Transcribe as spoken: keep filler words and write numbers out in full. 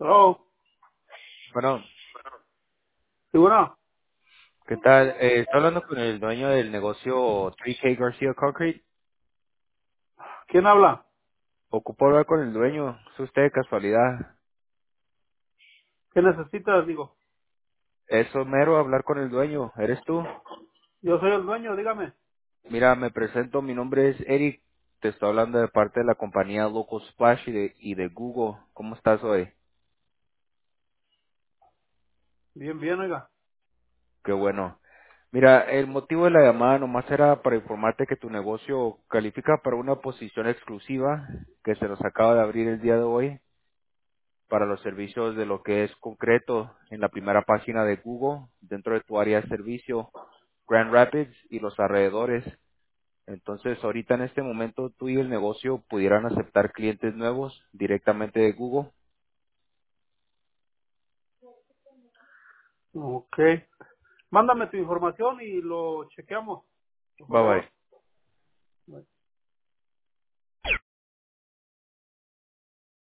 Hello. Bueno, Sí, bueno. ¿qué tal? Eh, estoy hablando con el dueño del negocio tres K García Concrete. ¿Quién habla? Ocupó hablar con el dueño. ¿Es usted de casualidad? ¿Qué necesitas? Digo, Eso mero, hablar con el dueño. ¿Eres tú? yo soy el dueño, dígame. Mira, me presento. Mi nombre es Eric. Te estoy hablando de parte de la compañía Local Splash y de, y de Google. ¿Cómo estás hoy? Bien, bien, oiga. Qué bueno. Mira, el motivo de la llamada nomás era para informarte que tu negocio califica para una posición exclusiva que se nos acaba de abrir el día de hoy para los servicios de lo que es concreto en la primera página de Google dentro de tu área de servicio, Grand Rapids y los alrededores. Entonces, ahorita en este momento tú y el negocio pudieran aceptar clientes nuevos directamente de Google. Ok. Mándame tu información y lo chequeamos, por Bye bye. favor.